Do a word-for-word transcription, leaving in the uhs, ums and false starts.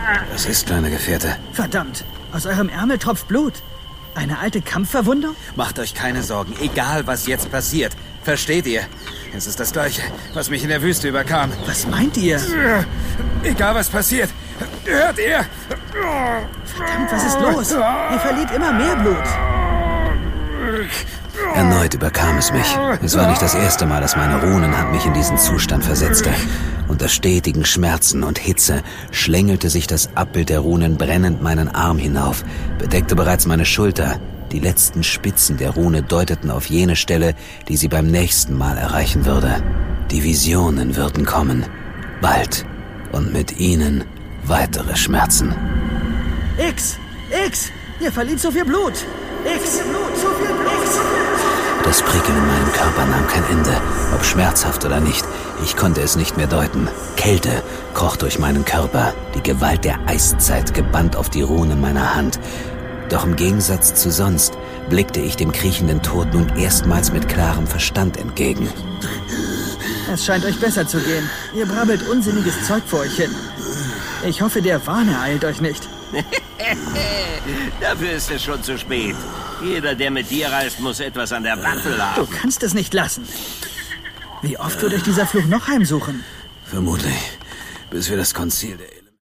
Was ist, kleiner Gefährte? Verdammt, aus eurem Ärmel tropft Blut. Eine alte Kampfverwundung? Macht euch keine Sorgen, egal was jetzt passiert. Versteht ihr? Es ist das Gleiche, was mich in der Wüste überkam. Was meint ihr? Egal was passiert. Hört ihr? Verdammt, was ist los? Ihr verliert immer mehr Blut. Erneut überkam es mich. Es war nicht das erste Mal, dass meine Runenhand mich in diesen Zustand versetzte. Unter stetigen Schmerzen und Hitze schlängelte sich das Abbild der Runen brennend meinen Arm hinauf, bedeckte bereits meine Schulter. Die letzten Spitzen der Rune deuteten auf jene Stelle, die sie beim nächsten Mal erreichen würde. Die Visionen würden kommen. Bald. Und mit ihnen weitere Schmerzen. X! X! Ihr verliert so viel Blut! X! Blut! So viel Blut! Das Prickeln in meinem Körper nahm kein Ende, ob schmerzhaft oder nicht. Ich konnte es nicht mehr deuten. Kälte kroch durch meinen Körper, die Gewalt der Eiszeit gebannt auf die Runen meiner Hand. Doch im Gegensatz zu sonst blickte ich dem kriechenden Tod nun erstmals mit klarem Verstand entgegen. Es scheint euch besser zu gehen. Ihr brabbelt unsinniges Zeug vor euch hin. Ich hoffe, der Wahn ereilt euch nicht. Dafür ist es schon zu spät. Jeder, der mit dir reist, muss etwas an der Waffel haben. Du kannst es nicht lassen. Wie oft wird euch dieser Fluch noch heimsuchen? Vermutlich, bis wir das Konzil der